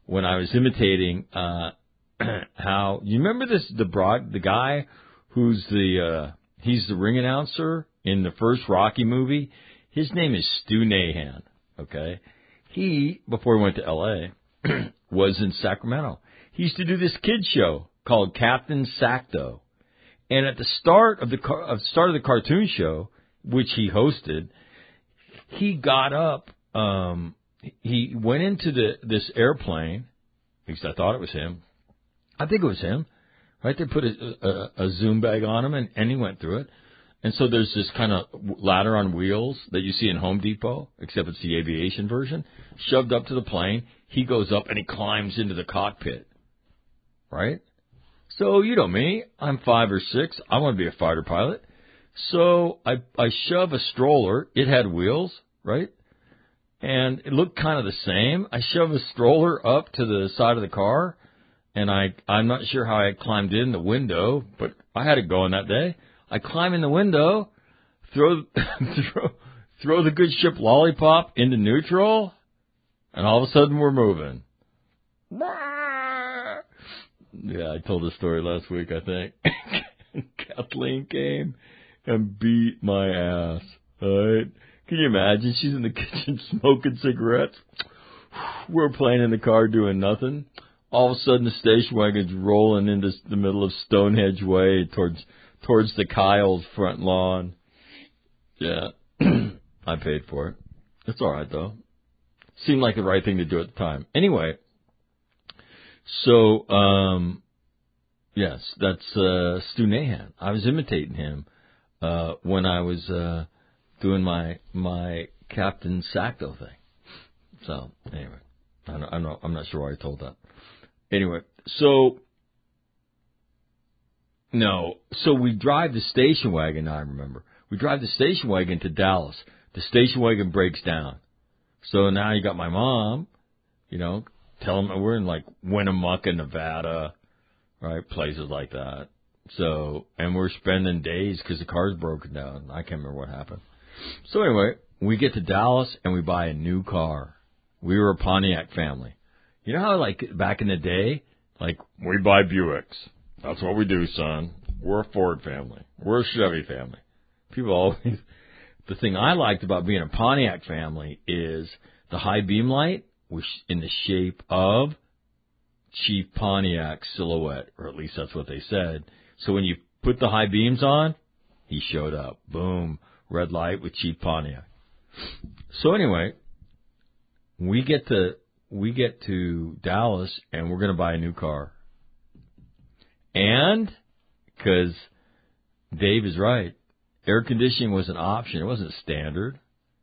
when I was imitating how you remember the guy who's he's the ring announcer in the first Rocky movie. His name is Stu Nahan. Okay, he before he went to L.A. was in Sacramento. He used to do this kid show called Captain Sacto, and at the start of the cartoon show, which he hosted, he got up. He went into this airplane. At least I thought it was him. I think it was him. Right? They put a Zoom bag on him, and he went through it. And so there's this kind of ladder on wheels that you see in Home Depot, except it's the aviation version, shoved up to the plane. He goes up and he climbs into the cockpit. Right? So, you know me. I'm 5 or 6. I want to be a fighter pilot. So I shove a stroller. It had wheels, right? And it looked kind of the same. I shove a stroller up to the side of the car, and I'm not sure how I climbed in the window, but I had it going that day. I climb in the window, throw the good ship Lollipop into neutral, and all of a sudden we're moving. Yeah, I told this story last week, I think. Kathleen came and beat my ass. All right? Can you imagine? She's in the kitchen smoking cigarettes. We're playing in the car doing nothing. All of a sudden, the station wagon's rolling into the middle of Stonehenge Way towards the Kyle's front lawn. Yeah, I paid for it. It's all right, though. Seemed like the right thing to do at the time. Anyway, so, yes, that's Stu Nahan. I was imitating him when I was doing my Captain Sacto thing. So, anyway, I'm not sure why I told that. Anyway, so we drive the station wagon, I remember. We drive the station wagon to Dallas. The station wagon breaks down. So now you got my mom, telling me we're in like Winnemucca, Nevada, right? Places like that. So, and we're spending days because the car's broken down. I can't remember what happened. So anyway, we get to Dallas and we buy a new car. We were a Pontiac family. You know how, like, back in the day, like, we buy Buicks. That's what we do, son. We're a Ford family. We're a Chevy family. People always... The thing I liked about being a Pontiac family is the high beam light was in the shape of Chief Pontiac's silhouette, or at least that's what they said. So when you put the high beams on, he showed up. Boom. Red light with Chief Pontiac. So anyway, we get to Dallas, and we're going to buy a new car. And, because Dave is right, air conditioning was an option. It wasn't standard.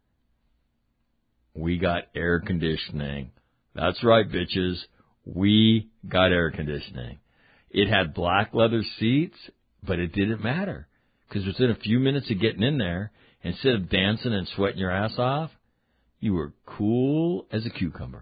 We got air conditioning. That's right, bitches. We got air conditioning. It had black leather seats, but it didn't matter. Because within a few minutes of getting in there, instead of dancing and sweating your ass off, you were cool as a cucumber.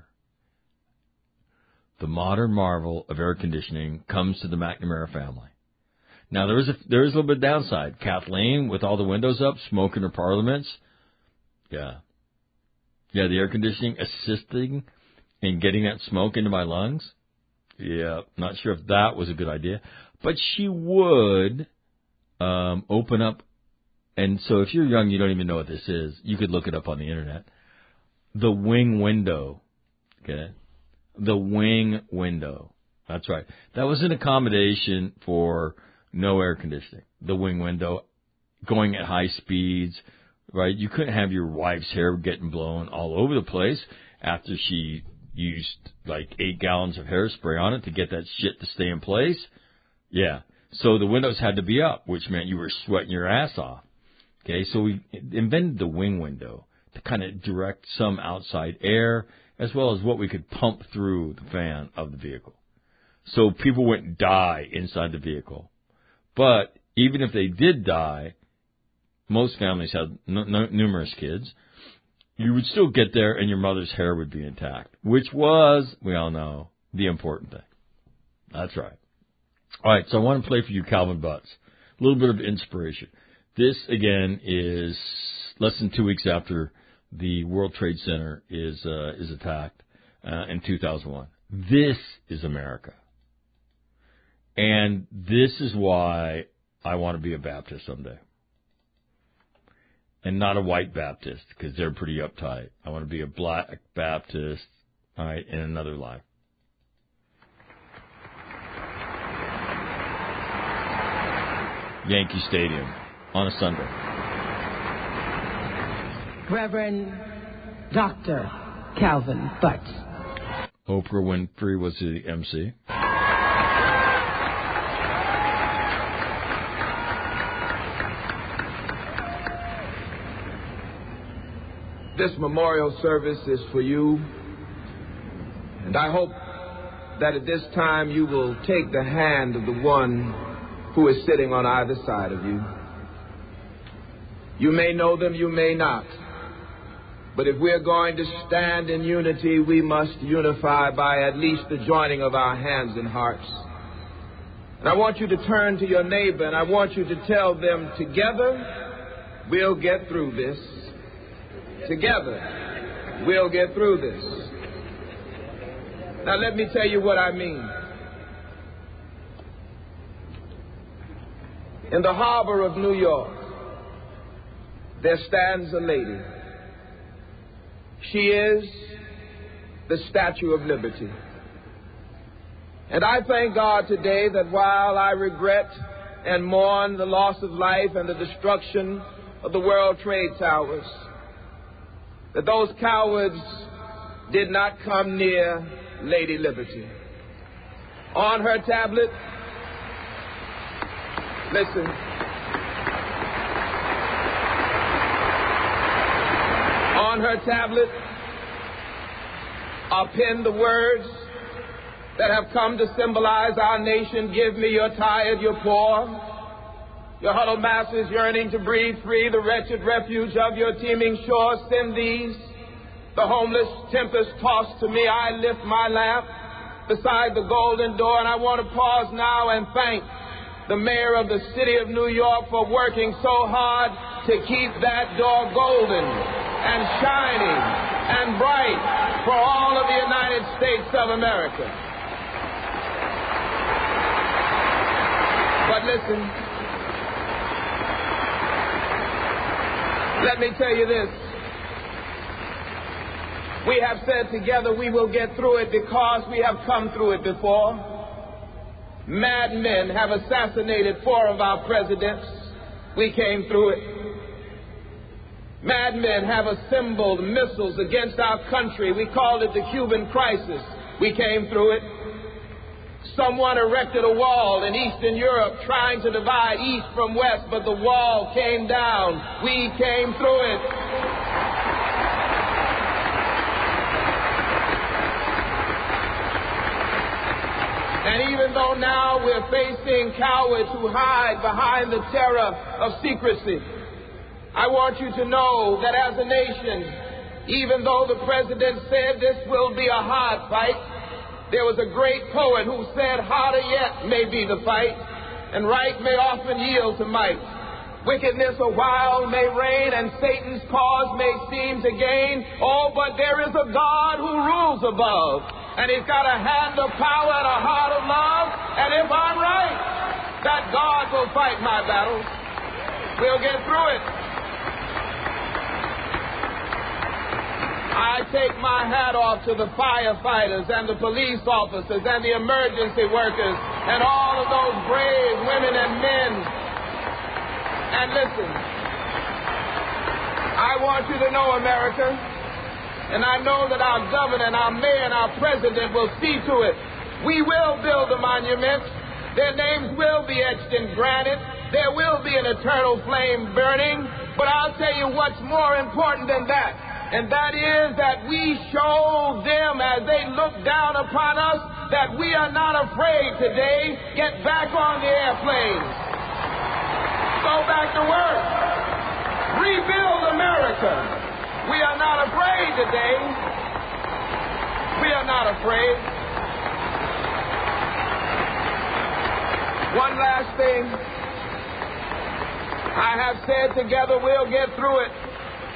The modern marvel of air conditioning comes to the McNamara family. Now, there is a little bit of downside. Kathleen, with all the windows up, smoking her parliaments. Yeah, the air conditioning assisting in getting that smoke into my lungs. Yeah, not sure if that was a good idea. But she would open up. And so if you're young, you don't even know what this is. You could look it up on the Internet. The wing window. Okay? The wing window. That's right. That was an accommodation for no air conditioning. The wing window, going at high speeds, right? You couldn't have your wife's hair getting blown all over the place after she used like 8 gallons of hairspray on it to get that shit to stay in place. Yeah. So the windows had to be up, which meant you were sweating your ass off. Okay, so we invented the wing window to kind of direct some outside air as well as what we could pump through the fan of the vehicle. So people wouldn't die inside the vehicle. But even if they did die, most families had numerous kids, you would still get there and your mother's hair would be intact, which was, we all know, the important thing. That's right. All right, so I want to play for you Calvin Butts. A little bit of inspiration. This, again, is less than 2 weeks after the World Trade Center is attacked in 2001. This is America. And this is why I want to be a Baptist someday. And not a white Baptist, because they're pretty uptight. I want to be a black Baptist, all right, in another life. Yankee Stadium on a Sunday. Reverend Dr. Calvin Butts. Oprah Winfrey was the MC. This memorial service is for you, and I hope that at this time you will take the hand of the one who is sitting on either side of you. You may know them, you may not, but if we're going to stand in unity, we must unify by at least the joining of our hands and hearts. And I want you to turn to your neighbor, and I want you to tell them, together we'll get through this. Together, we'll get through this. Now, let me tell you what I mean. In the harbor of New York, there stands a lady. She is the Statue of Liberty. And I thank God today that while I regret and mourn the loss of life and the destruction of the World Trade Towers, that those cowards did not come near Lady Liberty. On her tablet, listen, on her tablet are penned the words that have come to symbolize our nation. Give me your tired, your poor, your huddled masses yearning to breathe free, the wretched refuge of your teeming shores. Send these, the homeless tempest tossed to me. I lift my lamp beside the golden door, and I want to pause now and thank the mayor of the city of New York for working so hard to keep that door golden and shining and bright for all of the United States of America. But listen, let me tell you this. We have said together we will get through it because we have come through it before. Madmen have assassinated 4 of our presidents. We came through it. Madmen have assembled missiles against our country. We called it the Cuban crisis. We came through it. Someone erected a wall in Eastern Europe trying to divide East from West, but the wall came down. We came through it. And even though now we're facing cowards who hide behind the terror of secrecy, I want you to know that as a nation, even though the president said this will be a hard fight, there was a great poet who said, harder yet may be the fight, and right may often yield to might. Wickedness a while may reign, and Satan's cause may seem to gain. Oh, but there is a God who rules above, and he's got a hand of power and a heart of love. And if I'm right, that God will fight my battles. We'll get through it. I take my hat off to the firefighters and the police officers and the emergency workers and all of those brave women and men. And listen, I want you to know, America, and I know that our governor and our mayor and our president will see to it. We will build a monument. Their names will be etched in granite. There will be an eternal flame burning. But I'll tell you what's more important than that. And that is that we show them as they look down upon us that we are not afraid today. Get back on the airplanes. Go back to work. Rebuild America. We are not afraid today. We are not afraid. One last thing. I have said together we'll get through it.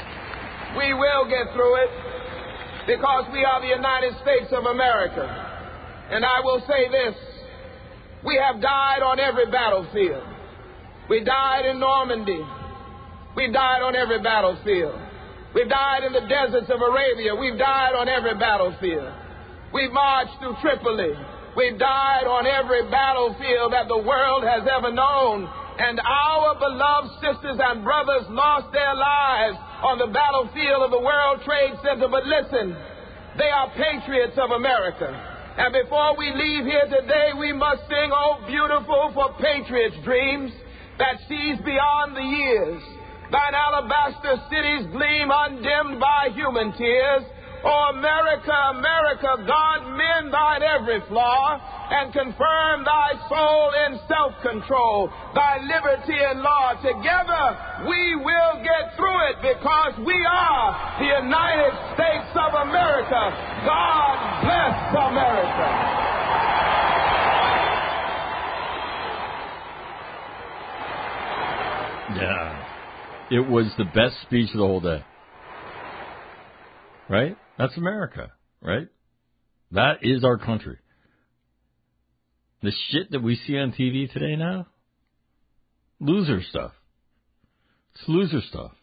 We will get through it because we are the United States of America. And I will say this, we have died on every battlefield. We died in Normandy. We died on every battlefield. We've died in the deserts of Arabia. We've died on every battlefield. We've marched through Tripoli. We've died on every battlefield that the world has ever known. And our beloved sisters and brothers lost their lives on the battlefield of the World Trade Center. But listen, they are patriots of America. And before we leave here today, we must sing, "Oh, beautiful for patriots' dreams that sees beyond the years. Thine alabaster cities gleam undimmed by human tears. Oh, America, America, God mend thine every flaw and confirm thy soul in self-control, thy liberty and law. Together we will get through it because we are the United States of America. God bless America." Yeah. It was the best speech of the whole day. Right? That's America, right? That is our country. The shit that we see on TV today now, loser stuff. It's loser stuff.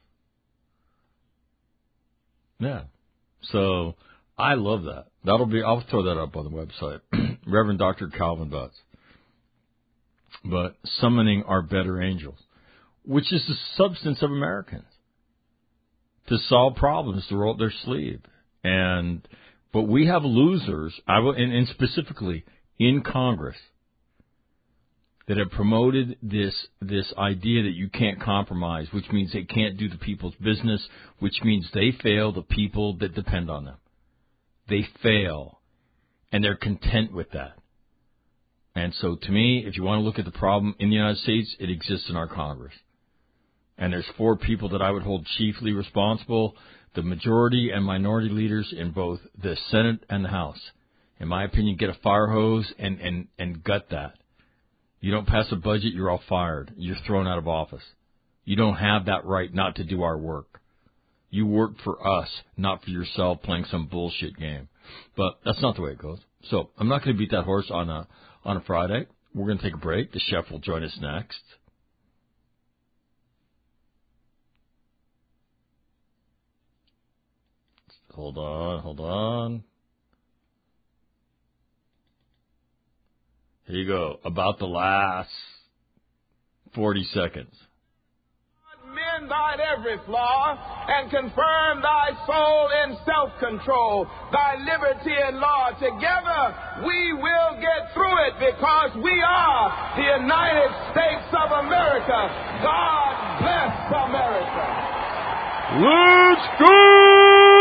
Yeah. So I love that. I'll throw that up on the website. Reverend Dr. Calvin Butts. But summoning our better angels, which is the substance of Americans. To solve problems, to roll up their sleeve. But we have losers, and specifically in Congress, that have promoted this idea that you can't compromise, which means they can't do the people's business, which means they fail the people that depend on them. They fail, and they're content with that. And so to me, if you want to look at the problem in the United States, it exists in our Congress. And there's 4 people that I would hold chiefly responsible, the majority and minority leaders in both the Senate and the House. In my opinion, get a fire hose and gut that. You don't pass a budget, you're all fired. You're thrown out of office. You don't have that right not to do our work. You work for us, not for yourself playing some bullshit game. But that's not the way it goes. So I'm not going to beat that horse on a Friday. We're going to take a break. The chef will join us next. Hold on. Here you go. About the last 40 seconds. Mend thine every flaw and confirm thy soul in self-control, thy liberty and law. Together we will get through it because we are the United States of America. God bless America. Let's go!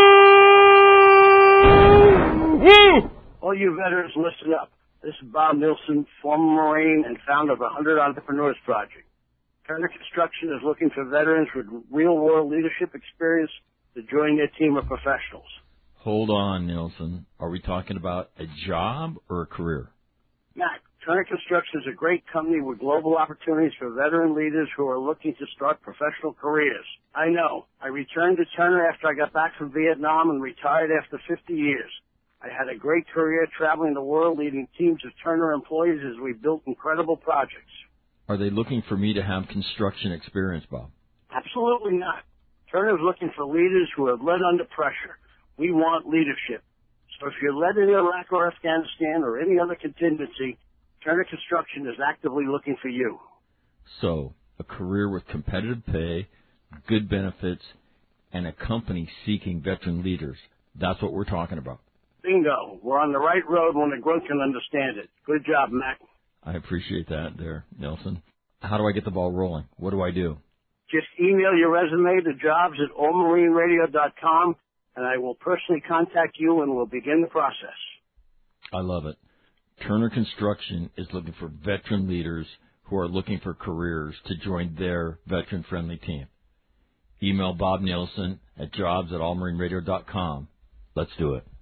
Woo! All you veterans, listen up. This is Bob Nilsson, former Marine and founder of the 100 Entrepreneurs Project. Turner Construction is looking for veterans with real-world leadership experience to join their team of professionals. Hold on, Nilsson. Are we talking about a job or a career? Matt, Turner Construction is a great company with global opportunities for veteran leaders who are looking to start professional careers. I know. I returned to Turner after I got back from Vietnam and retired after 50 years. I had a great career traveling the world leading teams of Turner employees as we built incredible projects. Are they looking for me to have construction experience, Bob? Absolutely not. Turner is looking for leaders who have led under pressure. We want leadership. So if you're led in Iraq or Afghanistan or any other contingency, Turner Construction is actively looking for you. So, a career with competitive pay, good benefits, and a company seeking veteran leaders. That's what we're talking about. Bingo. We're on the right road when the grunt can understand it. Good job, Mac. I appreciate that there, Nelson. How do I get the ball rolling? What do I do? Just email your resume to jobs@allmarineradio.com, and I will personally contact you and we'll begin the process. I love it. Turner Construction is looking for veteran leaders who are looking for careers to join their veteran-friendly team. Email Bob Nielsen at jobs@allmarineradio.com. Let's do it.